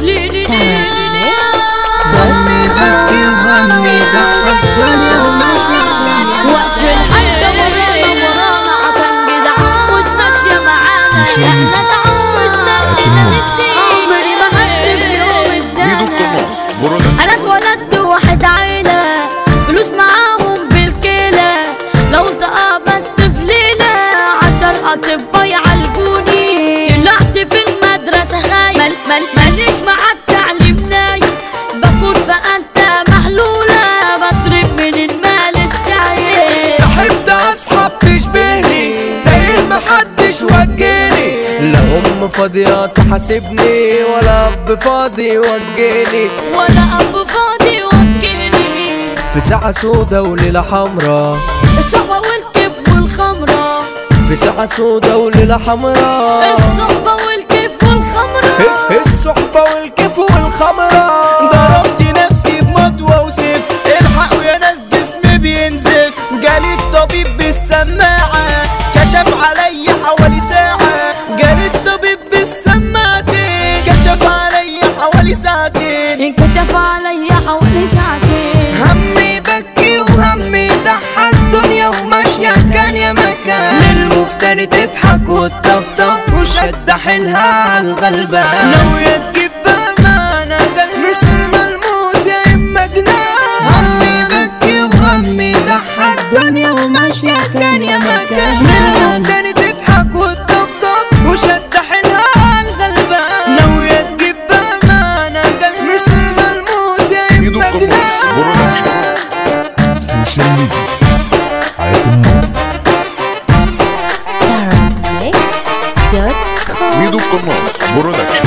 همي بكي وهمي ضحك الدنيا وماشي وقف الحاجة ورانا عشان جدعان مش ماشية معانا. احنا تعودنا اننا ندي عمري ما حد في يوم ادانا. انا اتولدت واحد عيلة فلوس معاهم بالكيلة، لو دقة بس في ليلة 10 اطباء يعالجوني. طلعت في المدرسة خايف ماليش مع التعليم نايم، بكون فأنت محلولة بصرف من المال السايب. صاحبت اصحاب تشبهني تايه محدش وجهني، لا ام فاضية تحاسبني ولا اب فاضي يوجهني، ولا اب فاضي يوجهني. في ساعة سودا وليلة حمرا، الصحبة والكيف والخمرة. في ساعة سودا وليلة حمرا، الصحبة والكيف والخمرة. الصحبة والكيف والخمرة. ضربت نفسي بمطوة وسيف، الحقوا يا ناس جسمي بينزف. جالي الطبيب بالسماعة كشف عليا حوالي ساعة، جالي الطبيب بالسماعتين كشف عليا حوالي ساعتين. انكشف عليا حوالي ساعتين. همي بكي وهمي ضحك الدنيا وماشية كان يا مكان، للمفتري تضحك وتطبطب وشد حيلها عالغلبان. لو يا تجيب بأمانة قال مسرنا الموت يا إما جنان. همي بكي وهمي ضحك الدنيا وماشية كان يا مكان، للمفتري تضحك وتطبطب وشد حيلها عالغلبان. لو يا تجيب بأمانة قال مسرنا الموت يا إما جنان. سوشيال ميديا حياة النور. ميدو القناص برودكشن.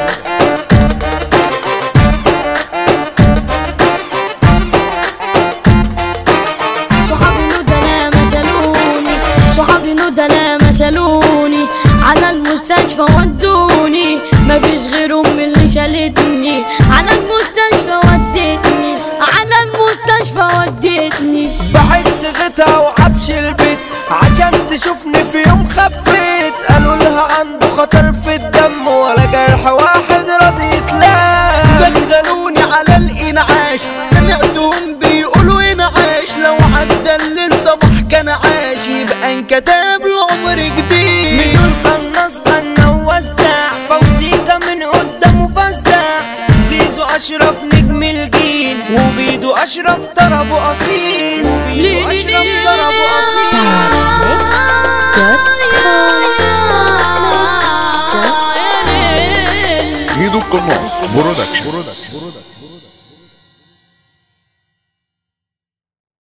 صحابي ندلة ما شالوني، صحابي ندلة ما شالوني، على المستشفى ودوني، مفيش غيرهم اللي شالتني. على المستشفى ودتني، على المستشفى ودتني. بعد صيغتها وعفش البيت عشان تشوفني في يوم خفيت، قالوا لها عنده خطر في الدم ولا جرح واحد راضي يتلام. دخلوني على الانعاش سمعتهم بيقولوا ينعاش، لو عدى الليل صباح كان عاش يبقى انكتب له عمر جديد. ميدو القناص غنى ووزع، فوزيكا من قدامه فزع، زيزو اشرف نجم الجيل، وبيدو اشرف طربه اصيل، وبيدو اشرف طربه اصيل. ميدو القناص برودكشن.